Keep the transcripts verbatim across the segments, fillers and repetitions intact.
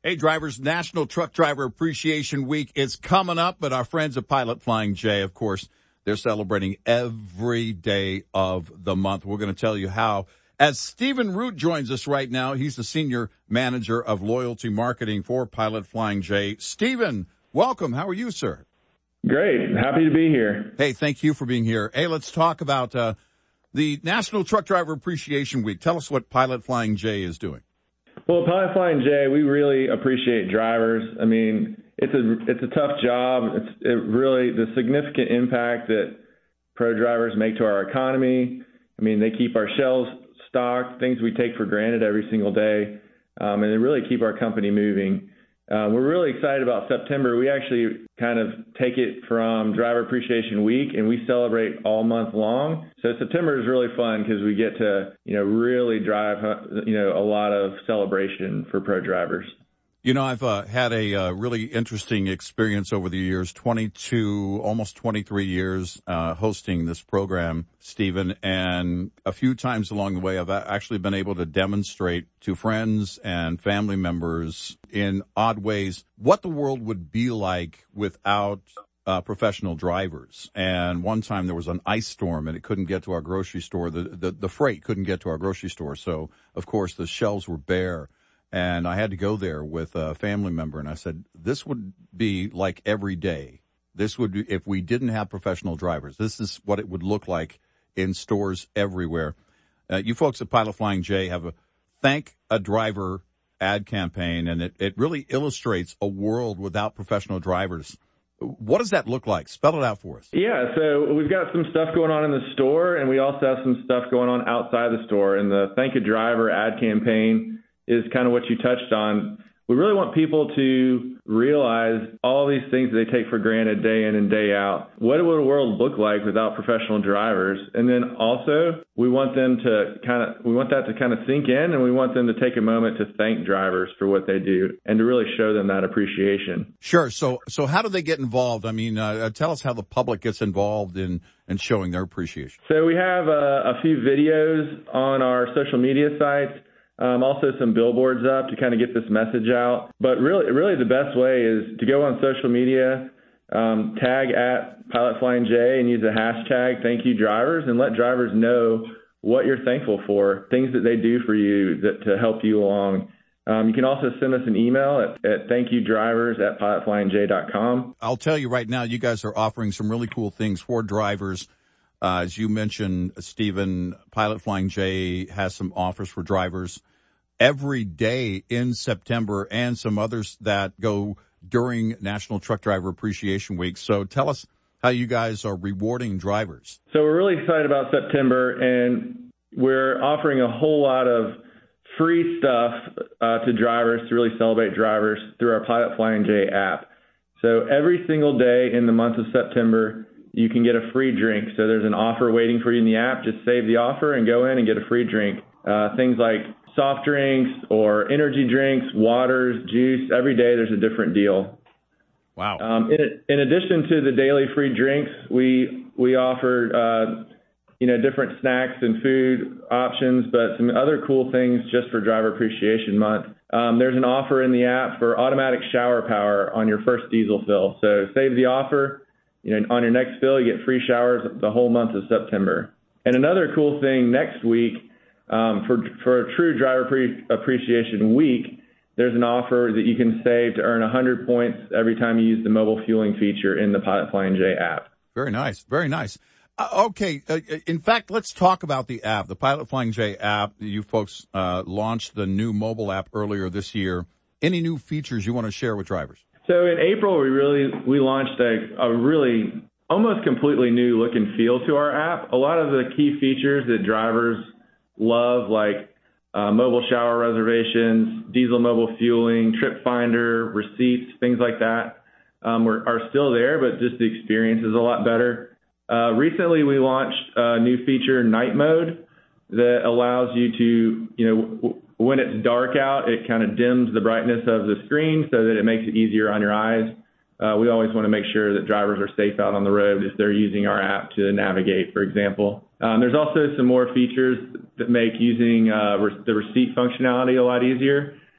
Hey, drivers, National Truck Driver Appreciation Week is coming up, but our friends at Pilot Flying J, of course, they're celebrating every day of the month. We're going to tell you how. As Stephen Root joins us right now, he's the Senior Manager of Loyalty Marketing for Pilot Flying J. Stephen, welcome. How are you, sir? Great. Happy to be here. Hey, thank you for being here. Hey, let's talk about uh, the National Truck Driver Appreciation Week. Tell us what Pilot Flying J is doing. Well, Pilot Flying J, we really appreciate drivers. I mean, it's a it's a tough job. It's it really the significant impact that pro drivers make to our economy. I mean, they keep our shelves stocked, things we take for granted every single day, um, and they really keep our company moving. Uh, we're really excited about September. We actually kind of take it from Driver Appreciation Week, and we celebrate all month long. So September is really fun because we get to, you know, really drive, you know, a lot of celebration for pro drivers. You know, I've uh, had a uh, really interesting experience over the years, twenty-two, almost twenty-three years uh, hosting this program, Stephen, and a few times along the way I've actually been able to demonstrate to friends and family members in odd ways what the world would be like without uh, professional drivers. And one time there was an ice storm and it couldn't get to our grocery store. The, the, the freight couldn't get to our grocery store. So, of course, the shelves were bare. And I had to go there with a family member, and I said, this would be like every day. This would be, if we didn't have professional drivers, this is what it would look like in stores everywhere. Uh, you folks at Pilot Flying J have a Thank a Driver ad campaign, and it, it really illustrates a world without professional drivers. What does that look like? Spell it out for us. Yeah, so we've got some stuff going on in the store, and we also have some stuff going on outside the store. And the Thank a Driver ad campaign is kind of what you touched on. We really want people to realize all these things that they take for granted day in and day out. What would a world look like without professional drivers? And then also, we want them to kind of, we want that to kind of sink in, and we want them to take a moment to thank drivers for what they do and to really show them that appreciation. Sure. So, so how do they get involved? I mean, uh, tell us how the public gets involved in, in showing their appreciation. So we have a, a few videos on our social media sites. Um, also some billboards up to kind of get this message out. But really, really the best way is to go on social media, um, tag at Pilot Flying J and use the hashtag Thank You Drivers, and let drivers know what you're thankful for, things that they do for you that, to help you along. Um, you can also send us an email at, at thankyoudrivers at pilot flying j dot com. I'll tell you right now, you guys are offering some really cool things for drivers. Uh, as you mentioned, Stephen, Pilot Flying J has some offers for drivers every day in September and some others that go during National Truck Driver Appreciation Week. So tell us how you guys are rewarding drivers. So we're really excited about September, and we're offering a whole lot of free stuff uh, to drivers to really celebrate drivers through our Pilot Flying J app. So every single day in the month of September, you can get a free drink. So there's an offer waiting for you in the app. Just save the offer and go in and get a free drink. Uh, things like soft drinks or energy drinks, waters, juice. Every day there's a different deal. Wow. Um, in, in addition to the daily free drinks, we we offer uh, you know different snacks and food options, but some other cool things just for Driver Appreciation Month. Um, there's an offer in the app for automatic shower power on your first diesel fill. So save the offer. You know, on your next fill, you get free showers the whole month of September. And another cool thing next week. Um, for for a true Driver Pre- Appreciation Week, there's an offer that you can save to earn one hundred points every time you use the mobile fueling feature in the Pilot Flying J app. Very nice. Very nice. Uh, okay. Uh, in fact, let's talk about the app, the Pilot Flying J app. You folks uh, launched the new mobile app earlier this year. Any new features you want to share with drivers? So in April, we really we launched a, a really almost completely new look and feel to our app. A lot of the key features that drivers love, like uh, mobile shower reservations, diesel mobile fueling, trip finder, receipts, things like that, um, are, are still there, but just the experience is a lot better. Uh, recently, we launched a new feature, night mode, that allows you to, you know, w- when it's dark out, it kind of dims the brightness of the screen so that it makes it easier on your eyes. Uh, we always want to make sure that drivers are safe out on the road if they're using our app to navigate, for example. Um, there's also some more features that make using uh, re- the receipt functionality a lot easier.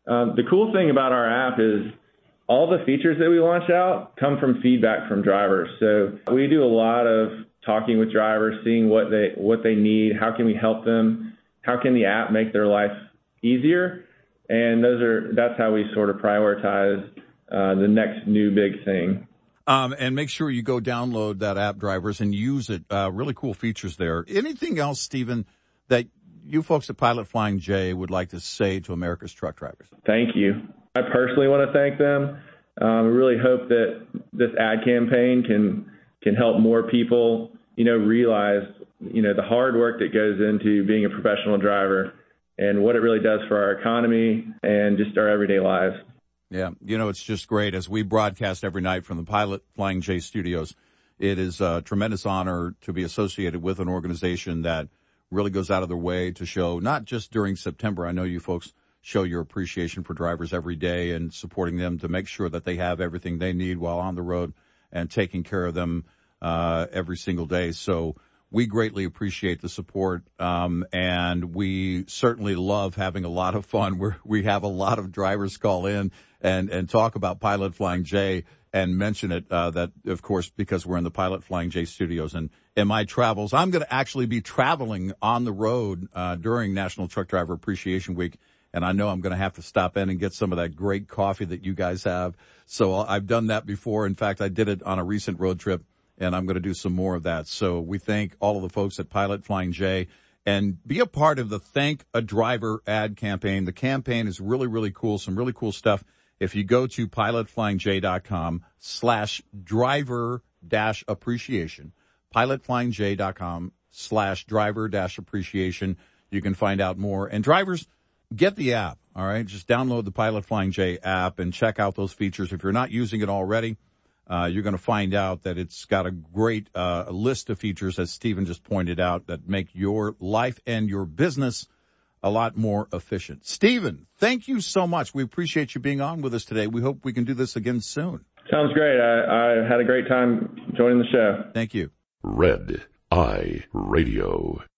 Um, the cool thing about our app is all the features that we launch out come from feedback from drivers. So we do a lot of talking with drivers, seeing what they what they need, how can we help them, how can the app make their life easier, and those are that's how we sort of prioritize uh, the next new big thing. Um, and make sure you go download that app, drivers, and use it. Uh, really cool features there. Anything else, Stephen, that you folks at Pilot Flying J would like to say to America's truck drivers? Thank you. I personally want to thank them. Um, I really hope that this ad campaign can can help more people, you know, realize, you know, the hard work that goes into being a professional driver and what it really does for our economy and just our everyday lives. Yeah, you know, it's just great. As we broadcast every night from the Pilot Flying J studios, it is a tremendous honor to be associated with an organization that really goes out of their way to show, not just during September. I know you folks show your appreciation for drivers every day and supporting them to make sure that they have everything they need while on the road and taking care of them uh every single day. So we greatly appreciate the support, um, and we certainly love having a lot of fun. We're, we have a lot of drivers call in and, and talk about Pilot Flying J and mention it, uh, that, of course, because we're in the Pilot Flying J studios. And in my travels, I'm going to actually be traveling on the road, uh, during National Truck Driver Appreciation Week. And I know I'm going to have to stop in and get some of that great coffee that you guys have. So I've done that before. In fact, I did it on a recent road trip, and I'm going to do some more of that. So we thank all of the folks at Pilot Flying J, and be a part of the Thank a Driver ad campaign. The campaign is really, really cool. Some really cool stuff. If you go to pilotflyingj.com slash driver dash appreciation, pilotflyingj.com slash driver dash appreciation, you can find out more. And drivers, get the app, all right? Just download the Pilot Flying J app and check out those features. If you're not using it already, uh, you're going to find out that it's got a great uh, list of features, as Stephen just pointed out, that make your life and your business a lot more efficient. Stephen, thank you so much. We appreciate you being on with us today. We hope we can do this again soon. Sounds great. I, I had a great time joining the show. Thank you. Red Eye Radio.